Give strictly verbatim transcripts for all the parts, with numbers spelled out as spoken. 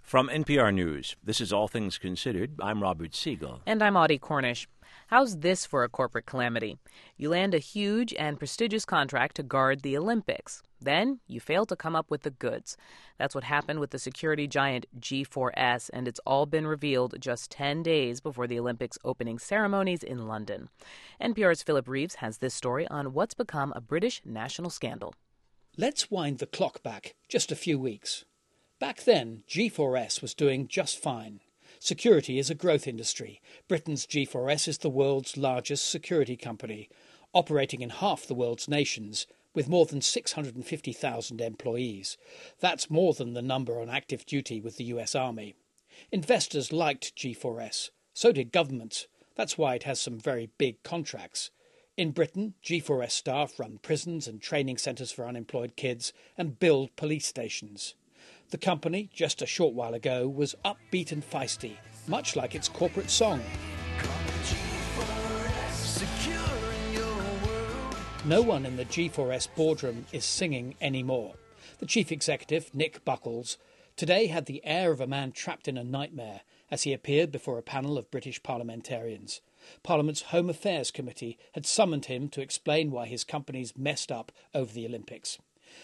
From N P R News, this is All Things Considered. I'm Robert Siegel. And I'm Audie Cornish. How's this for a corporate calamity? You land a huge and prestigious contract to guard the Olympics. Then you fail to come up with the goods. That's what happened with the security giant G four S, and it's all been revealed just ten days before the Olympics opening ceremonies in London. N P R's Philip Reeves has this story on what's become a British national scandal. Let's wind the clock back just a few weeks. Back then, G four S was doing just fine. Security is a growth industry. Britain's G four S is the world's largest security company, operating in half the world's nations, with more than six hundred fifty thousand employees. That's more than the number on active duty with the U S Army. Investors liked G four S. So did governments. That's why it has some very big contracts. In Britain, G four S staff run prisons and training centres for unemployed kids and build police stations. The company, just a short while ago, was upbeat and feisty, much like its corporate song. No one in the G four S boardroom is singing anymore. The chief executive, Nick Buckles, today had the air of a man trapped in a nightmare as he appeared before a panel of British parliamentarians. Parliament's Home Affairs Committee had summoned him to explain why his company's messed up over the Olympics.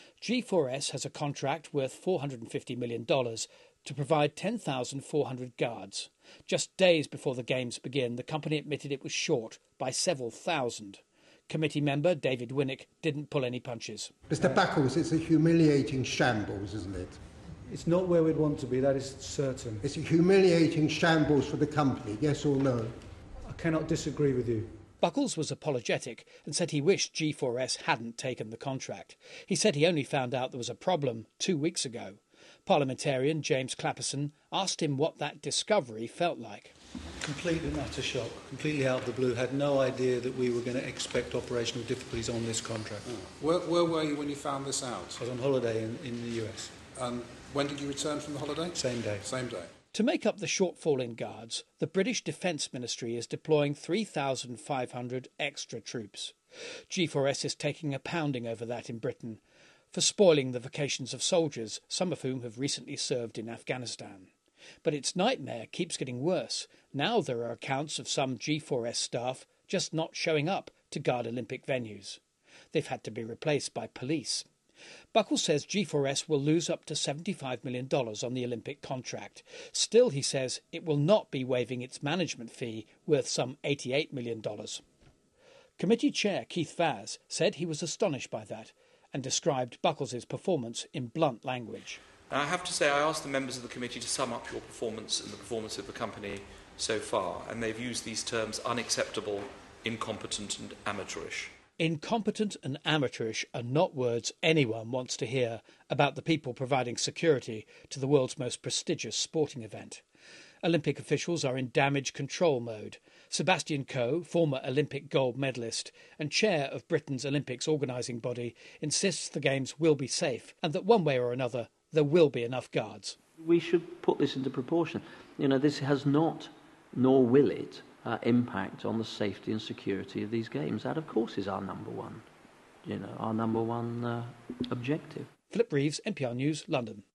G four S has a contract worth four hundred fifty million dollars to provide ten thousand four hundred guards. Just days before the Games begin, the company admitted it was short by several thousand. Committee member David Winnick didn't pull any punches. Mister Buckles, it's a humiliating shambles, isn't it? It's not where we'd want to be, that is certain. It's a humiliating shambles for the company, yes or no? I cannot disagree with you. Buckles was apologetic and said he wished G four S hadn't taken the contract. He said he only found out there was a problem two weeks ago. Parliamentarian James Clapperson asked him what that discovery felt like. Complete and utter shock, completely out of the blue. Had no idea that we were going to expect operational difficulties on this contract. Oh. Where, where were you when you found this out? I was on holiday in, in the U S. Um, when did you return from the holiday? Same day. Same day. To make up the shortfall in guards, the British Defence Ministry is deploying three thousand five hundred extra troops. G four S is taking a pounding over that in Britain for spoiling the vacations of soldiers, some of whom have recently served in Afghanistan. But its nightmare keeps getting worse. Now there are accounts of some G four S staff just not showing up to guard Olympic venues. They've had to be replaced by police. Buckles says G four S will lose up to seventy-five million dollars on the Olympic contract. Still, he says, it will not be waiving its management fee worth some eighty-eight million dollars. Committee Chair Keith Vaz said he was astonished by that and described Buckles' performance in blunt language. I have to say I asked the members of the committee to sum up your performance and the performance of the company so far, and they've used these terms unacceptable, incompetent and amateurish. Incompetent and amateurish are not words anyone wants to hear about the people providing security to the world's most prestigious sporting event. Olympic officials are in damage control mode. Sebastian Coe, former Olympic gold medalist and chair of Britain's Olympics organising body, insists the Games will be safe and that one way or another there will be enough guards. We should put this into proportion. You know, this has not, nor will it, Uh, impact on the safety and security of these games. That, of course, is our number one, you know, our number one uh, objective. Philip Reeves, N P R News, London.